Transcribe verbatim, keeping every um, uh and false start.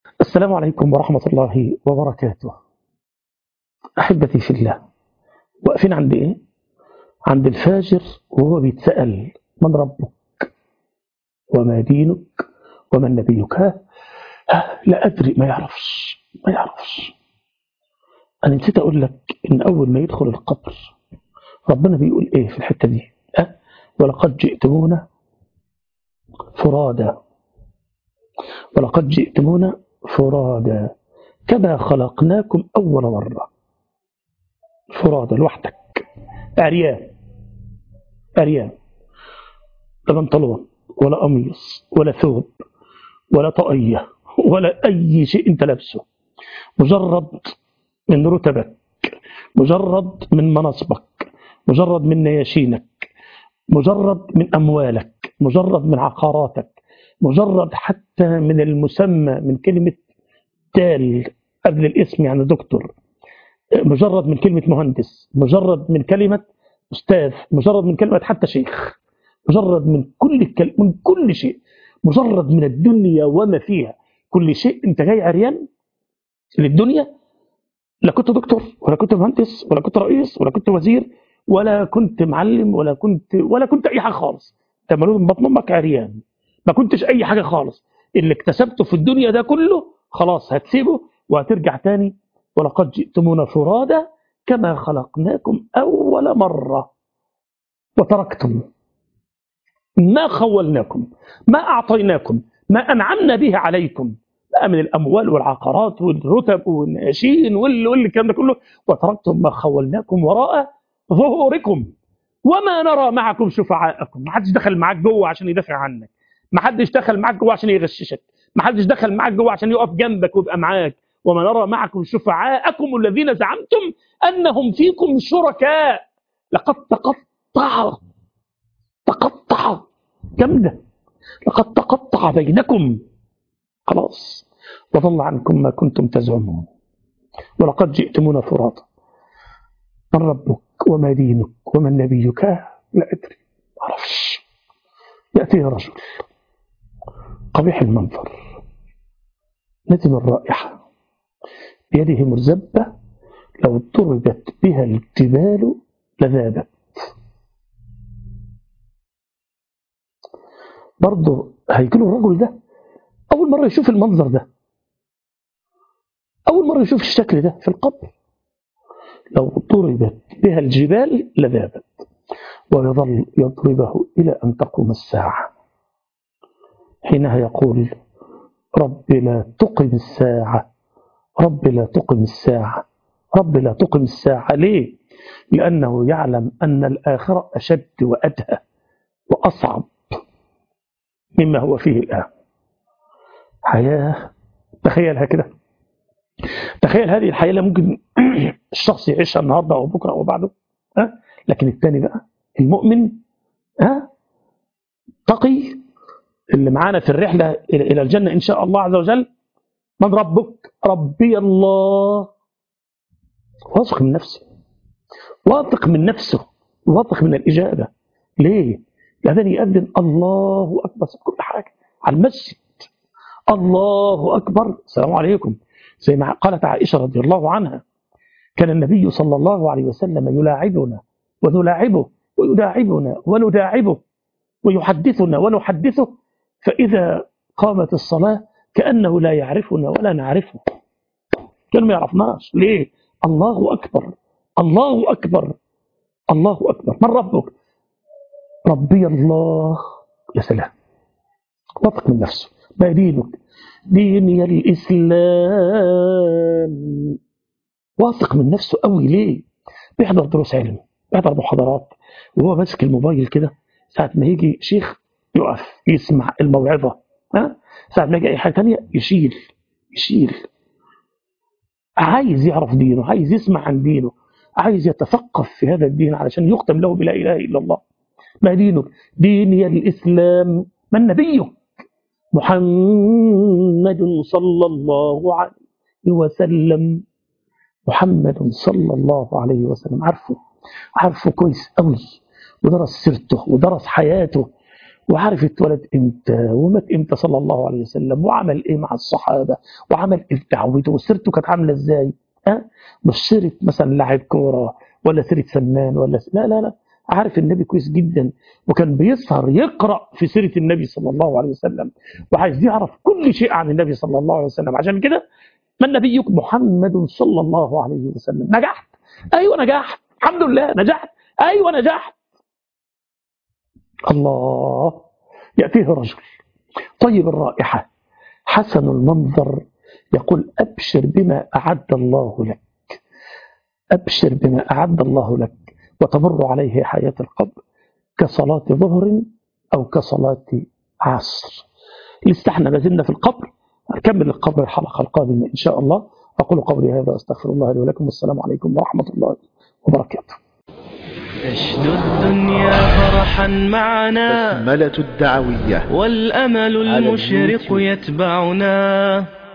السلام عليكم ورحمة الله وبركاته. أحبتي في الله، واقفين عند إيه؟ عند الفاجر وهو بيتسأل: من ربك وما دينك ومن نبيك؟ ها؟ ها؟ لا أدري، ما يعرفش ما يعرفش أنا نسيت أقول لك إن أول ما يدخل القبر ربنا بيقول إيه في الحتة دي؟ ها؟ ولقد جئتمونا فرادا ولقد جئتمونا فرادا كما خلقناكم أول مرة. فرادا لوحدك، عريان عريان، لا بنطلون ولا قميص ولا ثوب ولا طاقية ولا أي شيء أنت لابسه، مجرد من رتبك، مجرد من مناصبك، مجرد من نياشينك، مجرد من أموالك، مجرد من عقاراتك، مجرد حتى من المسمى، من كلمة تال قبل الاسم يعني دكتور، مجرد من كلمة مهندس، مجرد من كلمة أستاذ، مجرد من كلمة حتى شيخ، مجرد من كل الكل... من كل شيء، مجرد من الدنيا وما فيها، كل شيء انت جاي عريان للدنيا. لا كنت دكتور ولا كنت مهندس ولا كنت رئيس ولا كنت وزير ولا كنت معلم ولا كنت ولا كنت اي حاجه خالص. انت مولود من بطن امك عريان، ما كنتش اي حاجه خالص. اللي اكتسبته في الدنيا ده كله خلاص هتسيبه وهترجع تاني. ولقد جئتمونا فرادا كما خلقناكم اول مره وتركتم ما خولناكم، ما أعطيناكم، ما أنعمنا به عليكم بقى من الأموال والعقارات والرتب والناشين والكلام ده كله، وتركتم ما خولناكم وراء ظهوركم وما نرى معكم شفعاءكم. ما حدش دخل معاك جوه عشان يدافع عنك، ما حدش دخل معاك جوه عشان يغششك، ما حدش دخل معاك جوه عشان يقف جنبك ويبقى معاك. وما نرى معكم شفعاءكم الذين زعمتم أنهم فيكم شركاء. لقد تقطع تقطع جامدة، لقد تقطع بينكم خلاص وضل عنكم ما كنتم تزعمون. ولقد جئتمونا فرادا. من ربك وما دينك ومن نبيك؟ لا أدري، ما أعرفش. يأتي رجل قبيح المنظر نتن الرائحة بيده مرزبة، لو ضربت بها الجبال لذابت. برضه هيجي له الرجل ده أول مرة يشوف المنظر ده، أول مرة يشوف الشكل ده في القبر. لو ضربت بها الجبال لذابت، ويظل يضربه إلى أن تقوم الساعة. حينها يقول: رب لا تقم الساعة، رب لا تقم الساعة، رب لا تقم الساعة. ليه؟ لأنه يعلم أن الآخرة أشد وأدهى وأصعب مما هو فيه الآن. حياة تخيلها كده، تخيل هذه الحياة اللي ممكن الشخص يعيشها النهاردة أو بكرة أو بعده، ها؟ لكن الثاني بقى المؤمن، ها؟ تقي، اللي معانا في الرحلة إلى الجنة إن شاء الله عز وجل. من ربك؟ ربي الله. واثق من نفسه، واثق من نفسه، واثق من الإجابة. ليه؟ لأنني يأذن الله أكبر في كل حاجة على المسجد. الله أكبر، السلام عليكم. زي ما قالت عائشة رضي الله عنها: كان النبي صلى الله عليه وسلم يلاعبنا ونلاعبه ويداعبنا ونداعبه ويحدثنا ونحدثه، فإذا قامت الصلاة كأنه لا يعرفنا ولا نعرفه. كان ما يعرفناش. ليه؟ الله أكبر، الله أكبر، الله أكبر. من ربك؟ ربي الله. يا سلام، واثق من نفسه. ما دينك؟ ديني الإسلام. واثق من نفسه قوي. ليه؟ بيحضر دروس علم، بيحضر محاضرات، وهو ماسك الموبايل كده، ساعة ما يجي شيخ يقف يسمع الموعظة، ها؟ ساعة ما يجي أي حاجة تانية يشيل يشيل عايز يعرف دينه، عايز يسمع عن دينه، عايز يتثقف في هذا الدين علشان يختم له بلا إله إلا الله. ما دينك؟ ديني الإسلام. من نبيه؟ محمد صلى الله عليه وسلم. محمد صلى الله عليه وسلم. عارفه عارفه كويس قوي، ودرس سيرته ودرس حياته وعارف اتولد امتى ومات امتى صلى الله عليه وسلم، وعمل ايه مع الصحابه، وعمل ايه في دعوته، وسيرته كانت عامله ازاي. أه؟ مش سيره مثلا لاعب كوره ولا سيره فنان ولا س... لا لا لا، عارف النبي كويس جدا، وكان بيسهر يقرا في سيره النبي صلى الله عليه وسلم، وعايز يعرف كل شيء عن النبي صلى الله عليه وسلم. عشان كده من نبيك؟ محمد صلى الله عليه وسلم. نجحت؟ ايوه نجحت، الحمد لله نجحت، ايوه نجحت. الله، يأتيه رجل طيب الرائحة حسن المنظر يقول أبشر بما أعد الله لك، أبشر بما أعد الله لك، وتمر عليه حياة القبر كصلاة ظهر أو كصلاة عصر. لسه احنا ما زلنا في القبر، نكمل القبر الحلقة القادمة إن شاء الله. أقول قولي هذا أستغفر الله لي ولكم، والسلام عليكم ورحمة الله وبركاته. تشدو الدنيا فرحا معنا بسملة الدعوية والأمل المشرق يتبعنا.